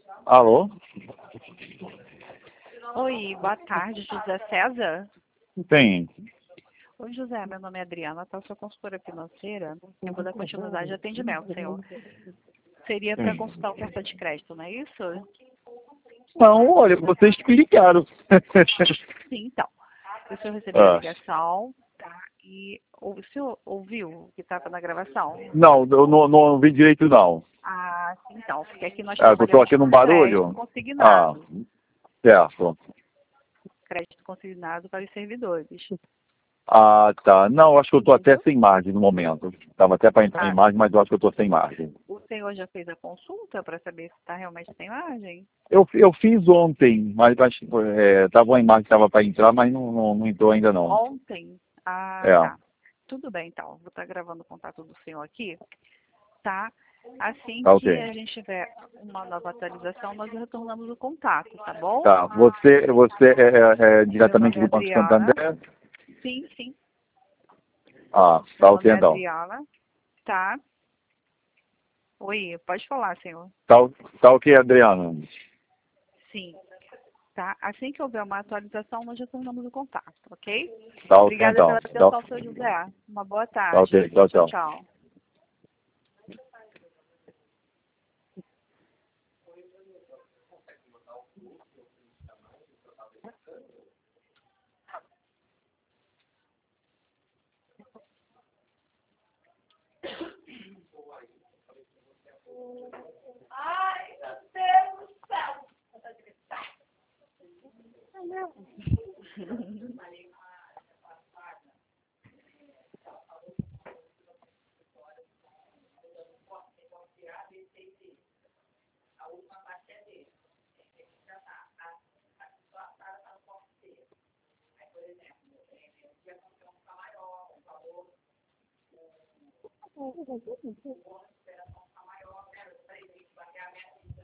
Alô? Oi, boa tarde, José César. Tem. Oi, José, meu nome é Adriana, tá? Sou consultora financeira. Eu vou dar continuidade de atendimento, senhor. Seria para Tem. consultar o cartão de crédito, não é isso? Não, olha, vocês que ligaram. Sim, então. O senhor recebeu a Ah, ligação, tá? E o senhor ouviu que estava na gravação? não, eu não ouvi direito, não. Ah, sim, então. Porque aqui nós É, que eu tô trabalhamos aqui num com crédito barulho. Ah, consignado. certo. Crédito consignado para os servidores. Ah, tá. Não, acho que eu tô até Entendeu? sem margem no momento. Tava até para entrar em Ah, margem, mas eu acho que eu tô sem margem. o senhor já fez a consulta para saber se está realmente sem margem? Eu fiz ontem, mas tava uma imagem que tava para entrar, mas não entrou ainda não. Ontem? Ah, É, tá. Tudo bem, então. Vou estar gravando o contato do senhor aqui, tá? Assim tá que ok. a gente tiver uma nova atualização, nós retornamos o contato, tá bom? Tá, você é Meu diretamente nome é do Banco Adriana. Santander? Sim, sim. Ah, Meu tá nome ok é então. Adriana, tá? Oi, pode falar, senhor. Tá ok, Adriano. Sim, tá? Assim que houver uma atualização, nós retornamos o contato, ok? Tá ok Obrigada então. pela atenção, seu José. Uma boa Tá ok, tarde. tchau, Tchau, tchau. tchau.